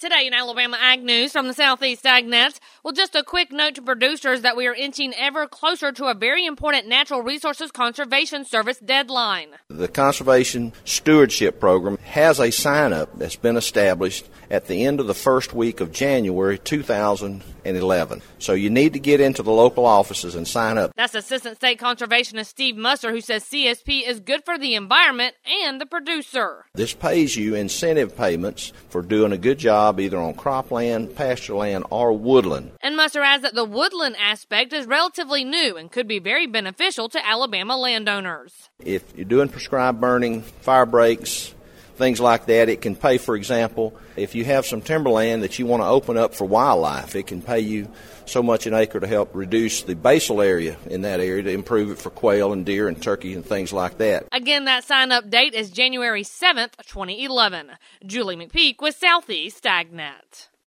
Today in Alabama Ag News from the Southeast AgNet. Well, just a quick note to producers that we are inching ever closer to a very important Natural Resources Conservation Service deadline. The Conservation Stewardship Program has a sign-up that's been established at the end of the first week of January 2011. So you need to get into the local offices and sign up. That's Assistant State Conservationist Steve Musser, who says CSP is good for the environment and the producer. This pays you incentive payments for doing a good job either on cropland, pasture land, or woodland. And Musser adds that the woodland aspect is relatively new and could be very beneficial to Alabama landowners. If you're doing prescribed burning, fire breaks, things like that, it can pay, for example, if you have some timberland that you want to open up for wildlife, it can pay you so much an acre to help reduce the basal area in that area to improve it for quail and deer and turkey and things like that. Again, that sign-up date is January 7th, 2011. Julie McPeak with Southeast AgNet.